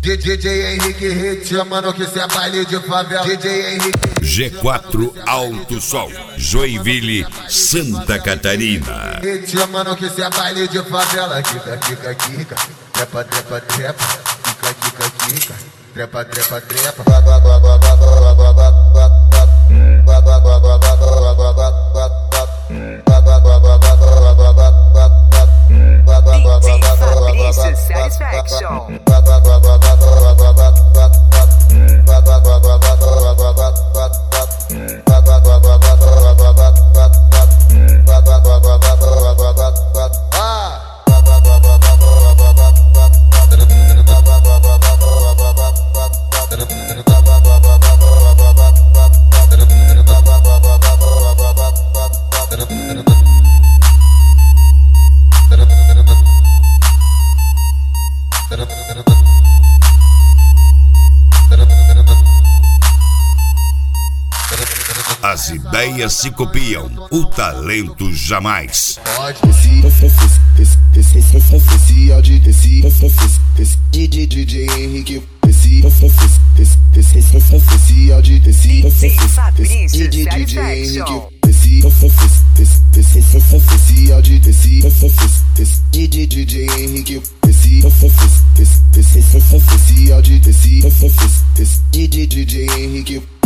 DJ Henrique Hit, chamando que cê é baile de favela. DJ Henrique G4 Alto Sol, Joinville, Santa Catarina. Hit, chamando que cê é baile de favela. Kika, kika, kika, trepa, trepa, trepa. Kika, kika, kika, trepa, trepa, trepa. Satisfaction. As ideias se copiam, o talento jamais. DJ Henrique, DJ Henrique.